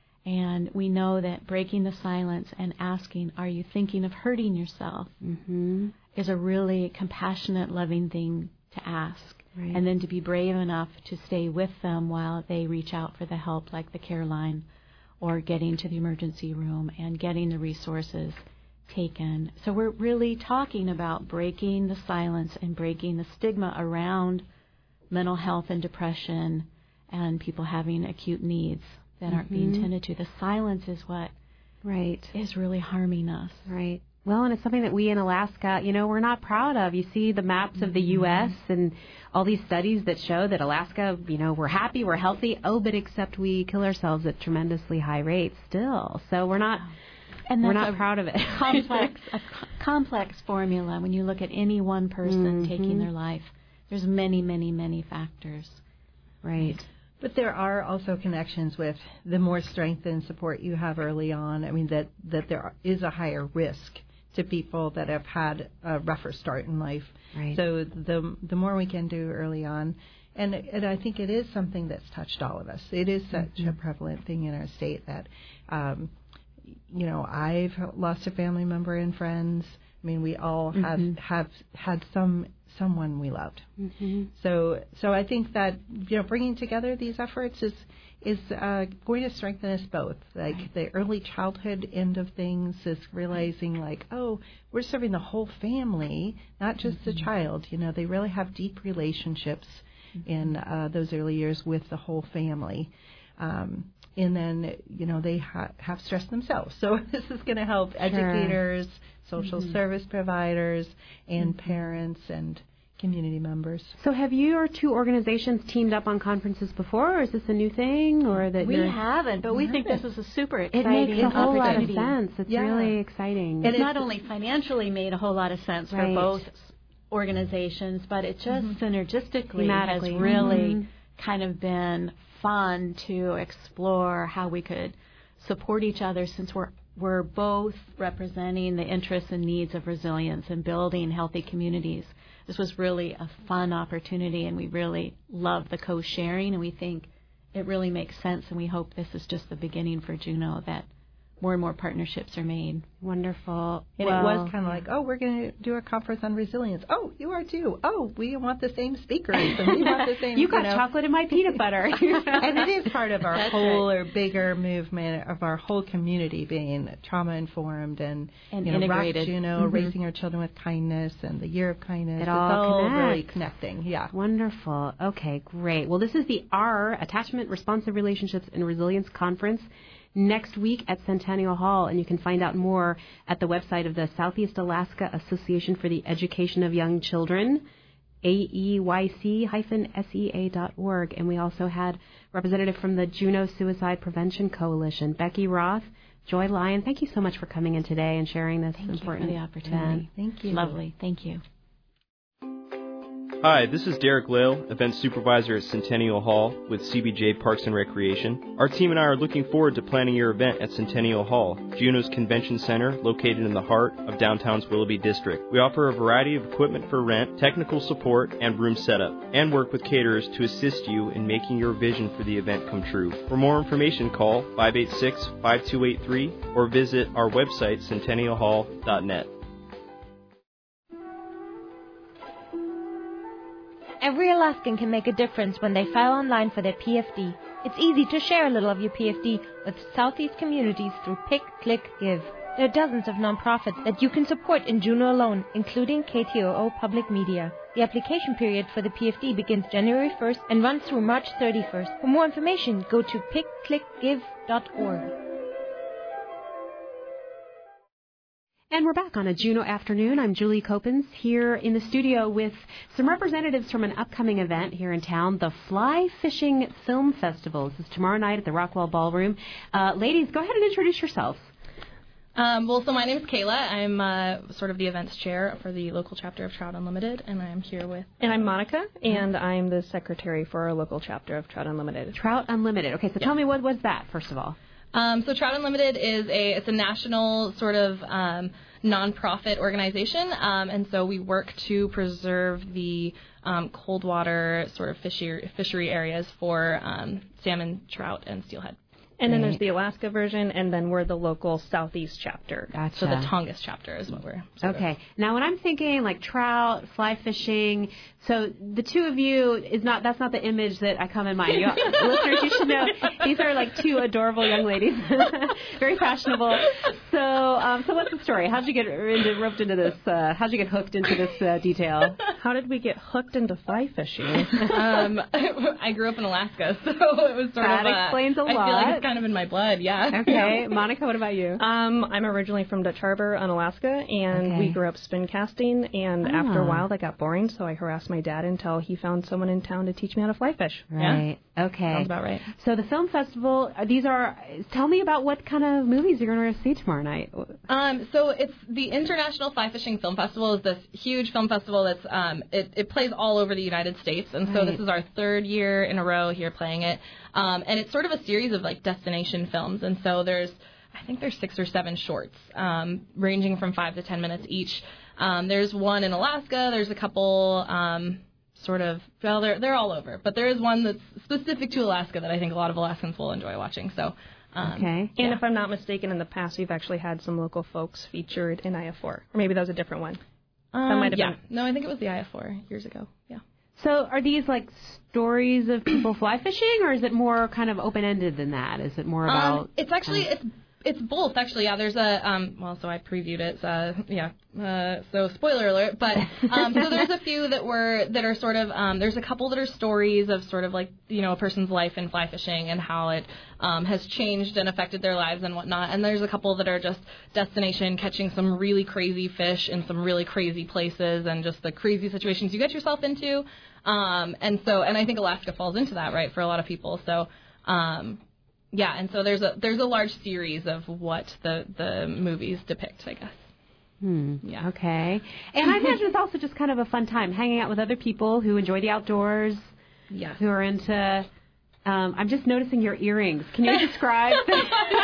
And we know that breaking the silence and asking, are you thinking of hurting yourself, mm-hmm. is a really compassionate, loving thing to ask. Right. And then to be brave enough to stay with them while they reach out for the help like the Care Line or getting to the emergency room and getting the resources taken. So we're really talking about breaking the silence and breaking the stigma around mental health and depression and people having acute needs that mm-hmm. aren't being tended to. The silence is what right. is really harming us. Right. Well, and it's something that we in Alaska, you know, we're not proud of. You see the maps mm-hmm. of the U S and all these studies that show that Alaska, you know, we're happy, we're healthy. Oh, but except we kill ourselves at tremendously high rates still. So we're not... And we're not proud of it. complex, a complex formula. When you look at any one person mm-hmm. taking their life, there's many, many, many factors. Right. But there are also connections with the more strength and support you have early on. I mean, that, that there is a higher risk to people that have had a rougher start in life. Right. So the the more we can do early on, and, and I think it is something that's touched all of us. It is such mm-hmm. a prevalent thing in our state that, um, you know, I've lost a family member and friends. I mean, we all have Mm-hmm. have had some someone we loved. Mm-hmm. So so I think that, you know, bringing together these efforts is is uh, going to strengthen us both. Like right. the early childhood end of things is realizing like, oh, we're serving the whole family, not just mm-hmm. the child. You know, they really have deep relationships mm-hmm. in uh, those early years with the whole family. Um, and then, you know, they ha- have stress themselves. So this is going to help sure. educators, social mm-hmm. service providers, and mm-hmm. parents and community members. So have you or two organizations teamed up on conferences before, or is this a new thing? Or that We you're... haven't, but we, we think haven't. this is a super exciting It makes a whole lot of opportunity. sense. It's yeah. really exciting. It's not only financially made a whole lot of sense right. for both organizations, but it just mm-hmm. synergistically has Thematically. really mm-hmm. kind of been fun to explore how we could support each other, since we're we're both representing the interests and needs of resilience and building healthy communities. This was really a fun opportunity, and we really love the co-sharing, and we think it really makes sense, and we hope this is just the beginning for Juneau, that more and more partnerships are made. Wonderful. And well, it was kind of like, oh, we're going to do a conference on resilience. Oh, you are too. Oh, we want the same speakers. And we want the same, you got you know. chocolate in my peanut butter. And it is part of our That's whole right. or bigger movement of our whole community being trauma-informed and, and you know, integrated. Rock Juneau, mm-hmm. raising our children with kindness, and the Year of Kindness. It it's all, all connects. really connecting. Yeah. Wonderful. Okay, great. Well, this is the R, Attachment, Responsive Relationships, and Resilience Conference, next week at Centennial Hall, and you can find out more at the website of the Southeast Alaska Association for the Education of Young Children, A E Y C S E A dot org. And we also had a representative from the Juneau Suicide Prevention Coalition, Becky Roth, Joy Lyon. Thank you so much for coming in today and sharing this Thank important you for the opportunity. event. Thank you. Lovely. Thank you. Hi, this is Derek Lale, Event Supervisor at Centennial Hall with C B J Parks and Recreation. Our team and I are looking forward to planning your event at Centennial Hall, Juneau's convention center located in the heart of downtown's Willoughby District. We offer a variety of equipment for rent, technical support, and room setup, and work with caterers to assist you in making your vision for the event come true. For more information, call five eight six, five two eight three or visit our website, centennial hall dot net. Every Alaskan can make a difference when they file online for their P F D. It's easy to share a little of your P F D with Southeast communities through Pick, Click, Give. There are dozens of nonprofits that you can support in Juneau alone, including K T O O Public Media. The application period for the P F D begins January first and runs through March thirty-first. For more information, go to pick click give dot org. And we're back on a Juneau afternoon. I'm Julie Copens here in the studio with some representatives from an upcoming event here in town, the Fly Fishing Film Festival. This is tomorrow night at the Rockwell Ballroom. Uh, ladies, go ahead and introduce yourselves. Um, well, so my name is Kayla. I'm uh, sort of the events chair for the local chapter of Trout Unlimited, and I'm here with... And I'm Monica, and I'm the secretary for our local chapter of Trout Unlimited. Trout Unlimited. Okay, so yeah. tell me, what was that, first of all? Um, so Trout Unlimited is a it's a national sort of um, nonprofit organization, um, and so we work to preserve the um, cold water sort of fishery, fishery areas for um, salmon, trout, and steelhead. And then there's the Alaska version, and then we're the local Southeast chapter. Gotcha. So the Tongass chapter is what we're Okay. Of. Now, when I'm thinking like trout, fly fishing, so the two of you is not that's not the image that I come in mind. You, listeners, you should know these are like two adorable young ladies, very fashionable. So, um, so what's the story? How'd you get into, roped into this? Uh, how'd you get hooked into this uh, detail? How did we get hooked into fly fishing? um, I grew up in Alaska, so it was sort that of that explains a I lot. I feel like it's kind of in my blood, yeah. Okay, Monica, what about you? Um, I'm originally from Dutch Harbor on Alaska, and okay. we grew up spin casting, and ah. after a while that got boring, so I harassed my dad until he found someone in town to teach me how to fly fish. Right, yeah. okay. Sounds about right. So the film festival, these are, tell me about what kind of movies you're going to see tomorrow night. Um, so it's the International Fly Fishing Film Festival is this huge film festival that's, um, it, it plays all over the United States, and so right. this is our third year in a row here playing it. Um, and it's sort of a series of like destination films, and so there's, I think there's six or seven shorts, um, ranging from five to ten minutes each. Um, there's one in Alaska. There's a couple, um, sort of, well, they're they're all over, but there is one that's specific to Alaska that I think a lot of Alaskans will enjoy watching. So Um, okay. And yeah. if I'm not mistaken, in the past, we've actually had some local folks featured in I F four. Or maybe that was a different one. Um, that might have yeah. been. No, I think it was the I F four years ago. Yeah. So are these like stories of people fly fishing, or is it more kind of open-ended than that? Is it more about... Um, it's actually... it's It's both, actually. Yeah, there's a, um, well, so I previewed it, so, yeah, uh, so spoiler alert, but, um, so there's a few that were, that are sort of, um, there's a couple that are stories of sort of like, you know, a person's life in fly fishing and how it, um, has changed and affected their lives and whatnot, and there's a couple that are just destination, catching some really crazy fish in some really crazy places and just the crazy situations you get yourself into, um, and so, and I think Alaska falls into that, right, for a lot of people, so, um, yeah, and so there's a there's a large series of what the, the movies depict, I guess. Hmm. Yeah. Okay. And I imagine it's also just kind of a fun time, hanging out with other people who enjoy the outdoors. Yeah. Who are into... Um, I'm just noticing your earrings. Can you describe? they're,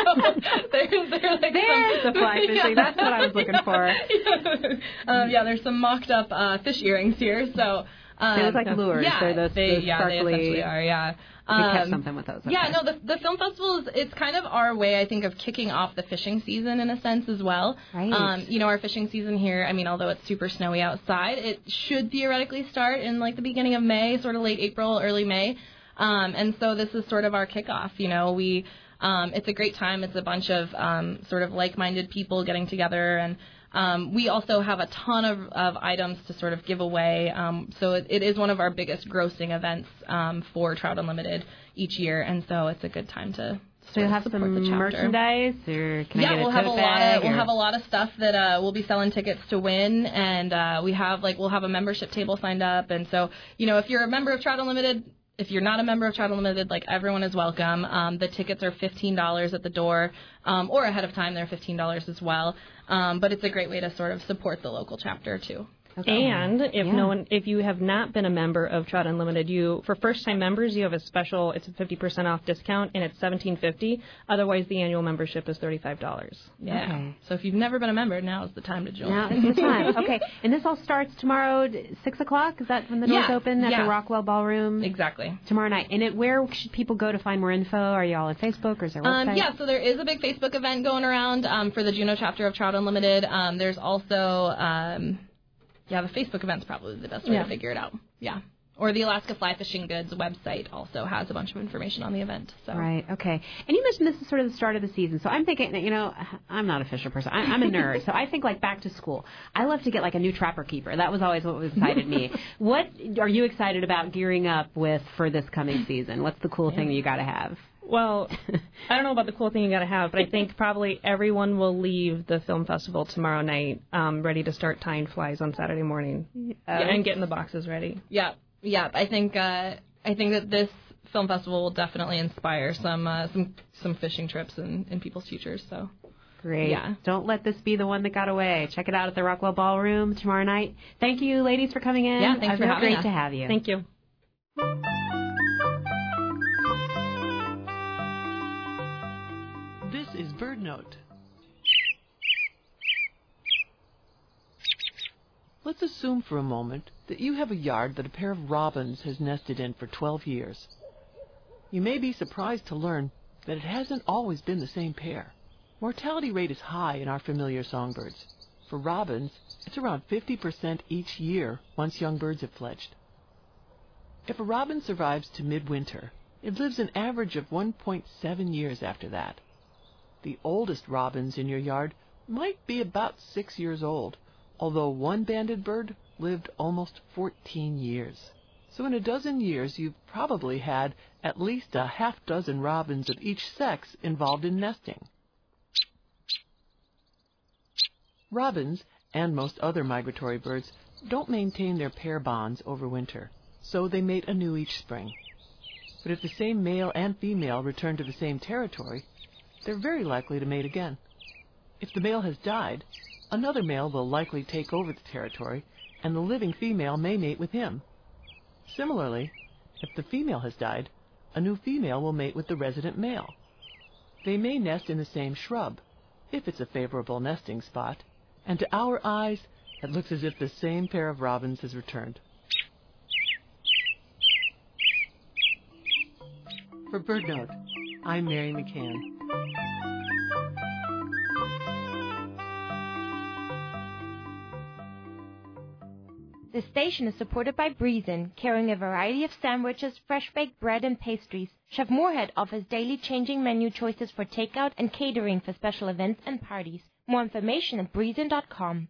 they're like there's some, the fly fishing. Yeah. That's what I was looking for. yeah. Um, yeah, there's some mocked up uh, fish earrings here. So um, they look like lures. Yeah, They're those, they, those yeah, sparkly. they essentially are. Yeah. We catch Um, something with those. Okay. Yeah, no, the the film festival is it's kind of our way, I think, of kicking off the fishing season in a sense as well. Right. Um, you know, our fishing season here, I mean, although it's super snowy outside, it should theoretically start in like the beginning of May, sort of late April, early May. Um, and so this is sort of our kickoff. You know, we um, it's a great time. It's a bunch of um, sort of like-minded people getting together, and um, we also have a ton of, of items to sort of give away. Um, so it, it is one of our biggest grossing events um, for Trout Unlimited each year, and so it's a good time to. So you'll have some merchandise, or can yeah, I get we'll a have a tote lot bag, of we'll or? have a lot of stuff that uh, we'll be selling tickets to win, and uh, we have like we'll have a membership table signed up, and so you know if you're a member of Trout Unlimited. If you're not a member of Trout Unlimited, like everyone is welcome. Um, the tickets are fifteen dollars at the door, um, or ahead of time they're fifteen dollars as well. Um, but it's a great way to sort of support the local chapter too. Okay. And if Yeah. no one, if you have not been a member of Trout Unlimited, you for first-time members you have a special. It's a fifty percent off discount, and it's seventeen fifty. Otherwise, the annual membership is thirty-five dollars. Yeah. Okay. So if you've never been a member, now is the time to join. Now is the time. Okay. And this all starts tomorrow, six o'clock. Is that when the doors Yeah. open at Yeah. the Rockwell Ballroom? Exactly. Tomorrow night. And it, where should people go to find more info? Are you all on Facebook, or is there a website? Um, yeah, so there is a big Facebook event going around um, for the Juneau chapter of Trout Unlimited. Um, there's also, um, yeah, the Facebook event's probably the best way Yeah. to figure it out. Yeah. Or the Alaska Fly Fishing Goods website also has a bunch of information on the event. So. Right, okay. And you mentioned this is sort of the start of the season. So I'm thinking, you know, I'm not a fisher person. I, I'm a nerd. So I think like back to school. I love to get like a new trapper keeper. That was always what excited me. What are you excited about gearing up with for this coming season? What's the cool thing you got to have? Well, I don't know about the cool thing you got to have, but I think probably everyone will leave the film festival tomorrow night um, ready to start tying flies on Saturday morning Uh, yeah, and getting the boxes ready. Yeah, yeah. I think uh, I think that this film festival will definitely inspire some uh, some some fishing trips in, in people's futures. So. Great. Yeah. Don't let this be the one that got away. Check it out at the Rockwell Ballroom tomorrow night. Thank you, ladies, for coming in. Yeah, thanks It's for having great us. to have you. Thank you. This is BirdNote. Let's assume for a moment that you have a yard that a pair of robins has nested in for twelve years. You may be surprised to learn that it hasn't always been the same pair. Mortality rate is high in our familiar songbirds. For robins, it's around fifty percent each year once young birds have fledged. If a robin survives to midwinter, it lives an average of one point seven years after that. The oldest robins in your yard might be about six years old, although one banded bird lived almost fourteen years. So in a dozen years, you've probably had at least a half dozen robins of each sex involved in nesting. Robins, and most other migratory birds, don't maintain their pair bonds over winter, so they mate anew each spring. But if the same male and female return to the same territory, they're very likely to mate again. If the male has died, another male will likely take over the territory, and the living female may mate with him. Similarly, if the female has died, a new female will mate with the resident male. They may nest in the same shrub, if it's a favorable nesting spot, and to our eyes, it looks as if the same pair of robins has returned. For BirdNote, I'm Mary McCann. The station is supported by Breezin, carrying a variety of sandwiches, fresh-baked bread, and pastries. Chef Moorhead offers daily changing menu choices for takeout and catering for special events and parties. More information at breezin dot com.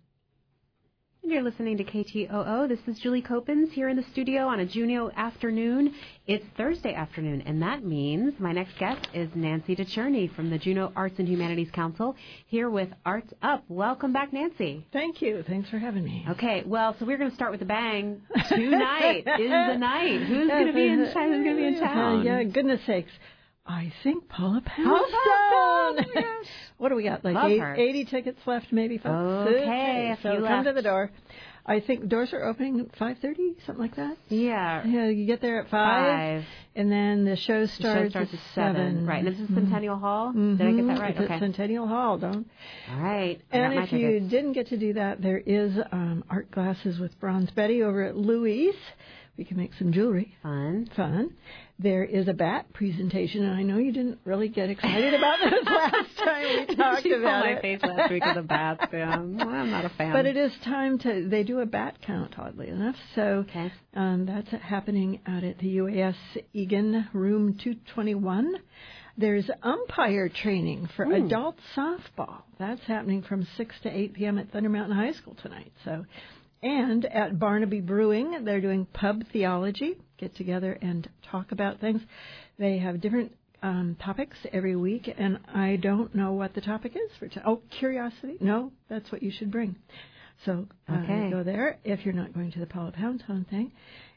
You're listening to K T O O. This is Julie Copens here in the studio on a Juno afternoon. It's Thursday afternoon, and that means my next guest is Nancy DeCherney from the Juneau Arts and Humanities Council, here with Arts Up. Welcome back, Nancy. Thank you. Thanks for having me. Okay, well, so we're going to start with a bang. Tonight is the night. Who's going to be in town? Who's going to be in town? Uh, yeah, goodness sakes. I think Paula Poundstone. Paula Poundstone. Yes. What do we got? Like Love eight, her. eighty tickets left, maybe, folks? Okay, a so few come left. to the door. I think doors are opening at five thirty, something like that. Yeah. Yeah, you get there at five, Five. and then the show The starts, show starts at at seven. Right, and this is Centennial Hall. Did I get that right? It's Okay. at Centennial Hall, don't. All right. I And got my if you tickets. didn't get to do that, there is um, art classes with Bronze Betty over at Louise. We can make some jewelry. Fun. Fun. There is a bat presentation, and I know you didn't really get excited about this last time we talked she about saw it. my face last week of the bats. Yeah. Well, I'm not a fan. But it is time to, they do a bat count, oddly enough. So okay. um, that's happening out at the U A S Egan, room two twenty-one. There's umpire training for Ooh. adult softball. That's happening from six to eight p.m. at Thunder Mountain High School tonight. So, and at Barnaby Brewing, they're doing pub theology, get together and talk about things. They have different um, topics every week, and I don't know what the topic is for. T- oh, curiosity? No, that's what you should bring. So uh, Okay. go there if you're not going to the Paula Poundstone thing.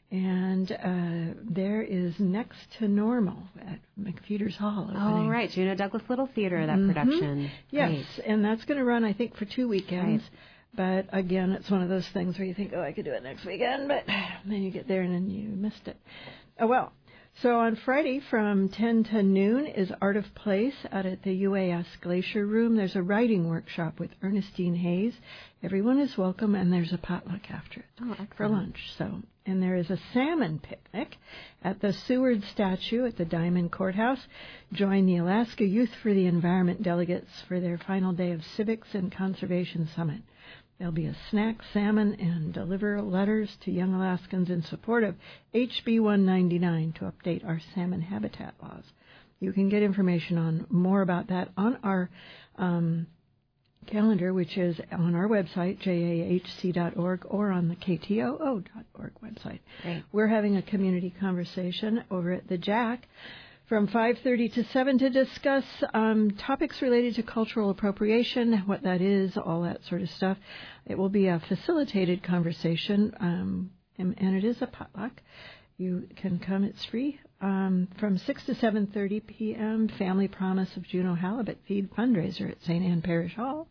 And uh, there is Next to Normal at McFeeters Hall. Opening. Oh, right. Juneau Douglas Little Theater, that Mhm. production. Yes, Great. and that's going to run, I think, for two weekends. Right. But again, it's one of those things where you think, oh, I could do it next weekend, but then you get there and then you missed it. Oh, well. So on Friday from ten to noon is Art of Place out at the U A S Glacier Room. There's a writing workshop with Ernestine Hayes. Everyone is welcome, and there's a potluck after it Oh, excellent. for lunch. So, and there is a salmon picnic at the Seward statue at the Diamond Courthouse. Join the Alaska Youth for the Environment delegates for their final day of Civics and Conservation Summit. There'll be a snack, salmon, and deliver letters to young Alaskans in support of H B one ninety-nine to update our salmon habitat laws. You can get information on more about that on our um, calendar, which is on our website, j a h c dot org, or on the k t o o dot org website. Great. We're having a community conversation over at the Jack from five thirty to seven to discuss um, topics related to cultural appropriation, what that is, all that sort of stuff. It will be a facilitated conversation, um, and, and it is a potluck. You can come; it's free. Um, from six to seven thirty p.m., Family Promise of Juneau Halibut Feed fundraiser at Saint Anne Parish Hall.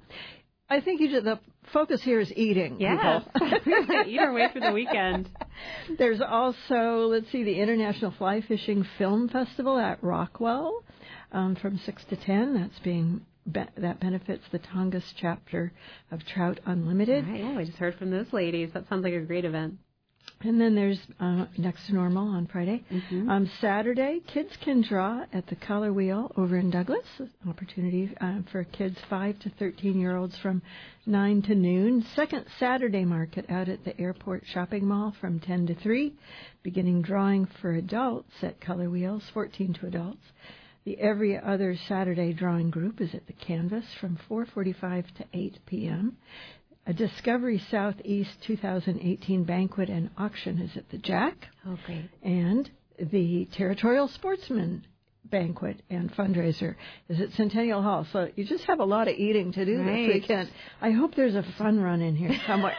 I think you just, the focus here is eating. Yes. people. Eat our way through the weekend. There's also, let's see, the International Fly Fishing Film Festival at Rockwell um, from six to ten. That's being be- that benefits the Tongass chapter of Trout Unlimited. Right, yeah, we just heard from those ladies. That sounds like a great event. And then there's uh, Next to Normal on Friday. Mm-hmm. Um, Saturday, kids can draw at the Color Wheel over in Douglas. An opportunity uh, for kids five to thirteen-year-olds from nine to noon. Second Saturday market out at the Airport Shopping Mall from ten to three. Beginning drawing for adults at Color Wheels, fourteen to adults. The Every Other Saturday drawing group is at the Canvas from four forty-five to eight p.m. A Discovery Southeast two thousand eighteen banquet and auction is at the Jack. Oh, great. And the Territorial Sportsman banquet and fundraiser is at Centennial Hall. So you just have a lot of eating to do Right. this weekend. I hope there's a fun run in here somewhere.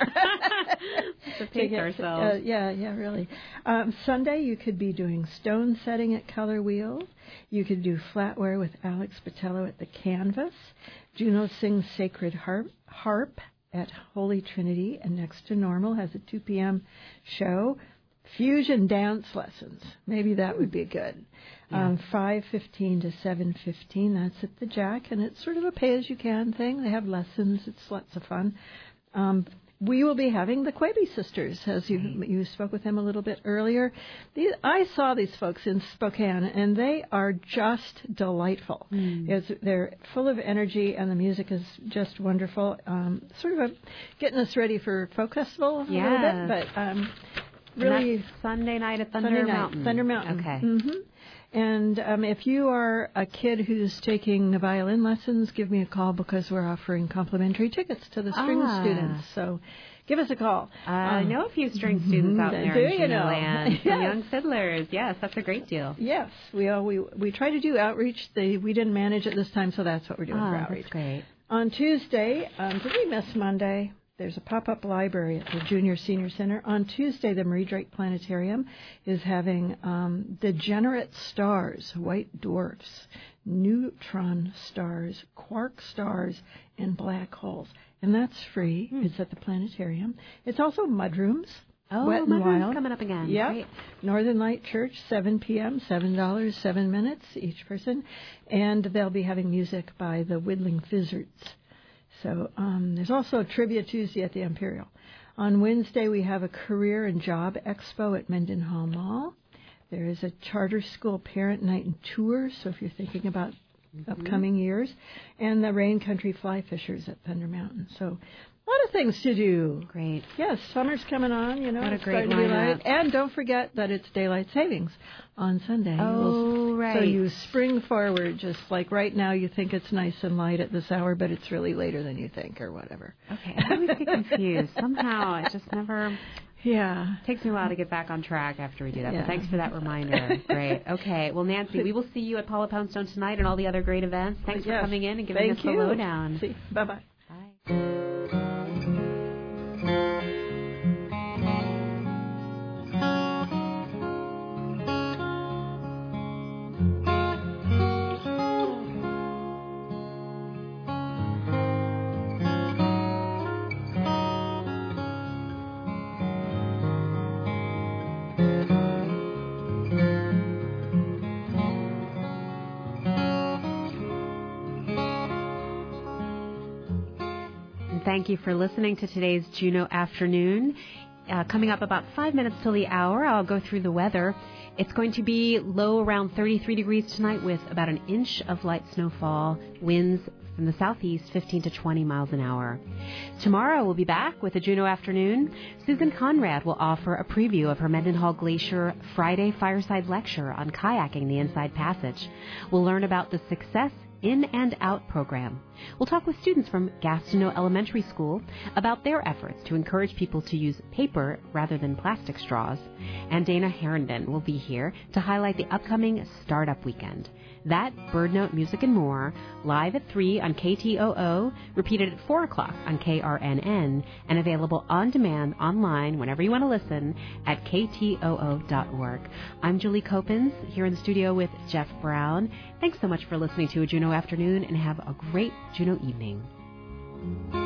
To pace ourselves. Uh, yeah, yeah, really. Um, Sunday you could be doing stone setting at Color Wheels. You could do flatware with Alex Botello at the Canvas. Juneau sings Sacred Harp, harp at Holy Trinity, and Next to Normal has a two p.m. show. Fusion dance lessons. Maybe that would be good. Yeah. Um, five fifteen to seven fifteen. That's at the Jack, and it's sort of a pay-as-you-can thing. They have lessons. It's lots of fun. Um, we will be having the Quebe sisters, as you you spoke with them a little bit earlier. These, I saw these folks in Spokane, and they are just delightful. Mm. It's, they're full of energy, and the music is just wonderful. Um, sort of a, getting us ready for Folk Festival a yes. little bit, but um, really and that's Sunday night at Thunder Sunday Mountain. Night, Thunder Mountain. Okay. Mm-hmm. And um, if you are a kid who's taking violin lessons, give me a call because we're offering complimentary tickets to the string ah. students. So give us a call. Uh, um, I know a few string students out there do in you know? Land. Yes. Some young fiddlers. Yes, that's a great deal. Yes, we all, we we try to do outreach. They, we didn't manage it this time, so that's what we're doing ah, for outreach. That's great. On Tuesday, um, did we miss Monday? There's a pop-up library at the Junior Senior Center. On Tuesday, the Marie Drake Planetarium is having um, degenerate stars, white dwarfs, neutron stars, quark stars, and black holes. And that's free. Hmm. It's at the planetarium. It's also mudrooms. Oh, Wet and Mudroom's Wild. coming up again. Yep. Great. Northern Light Church, seven p.m., seven dollars, seven minutes each person. And they'll be having music by the Whittling Fizzards. So um, there's also Trivia Tuesday at the Imperial. On Wednesday, we have a Career and Job Expo at Mendenhall Mall. There is a charter school parent night and tour, so if you're thinking about mm-hmm. upcoming years, and the Rain Country Fly Fishers at Thunder Mountain. So a lot of things to do. Great. Yes, summer's coming on, you know. What a it's great starting to be lineup. light. And don't forget that it's daylight savings on Sunday. Oh, We'll, right. So you spring forward, just like right now you think it's nice and light at this hour, but it's really later than you think or whatever. Okay, I always get confused. Somehow it just never... Yeah. It takes me a while to get back on track after we do that, yeah. but thanks for that reminder. Great. Okay. Well, Nancy, we will see you at Paula Poundstone tonight and all the other great events. Thanks yes. for coming in and giving Thank us you. the lowdown. See. Bye-bye. Bye. Thank you for listening to today's Juneau Afternoon. Uh, coming up about five minutes till the hour, I'll go through the weather. It's going to be low around thirty-three degrees tonight with about an inch of light snowfall. Winds from the southeast, fifteen to twenty miles an hour. Tomorrow we'll be back with a Juneau Afternoon. Susan Conrad will offer a preview of her Mendenhall Glacier Friday Fireside Lecture on kayaking the Inside Passage. We'll learn about the Success In and Out program. We'll talk with students from Gastineau Elementary School about their efforts to encourage people to use paper rather than plastic straws. And Dana Herndon will be here to highlight the upcoming Startup Weekend. That, Bird Note, music, and more, live at three on K T O O, repeated at four o'clock on K R N N, and available on demand online whenever you want to listen at K T O O dot org. I'm Julie Copens, here in the studio with Jeff Brown. Thanks so much for listening to a Juneau Afternoon, and have a great Juneau evening.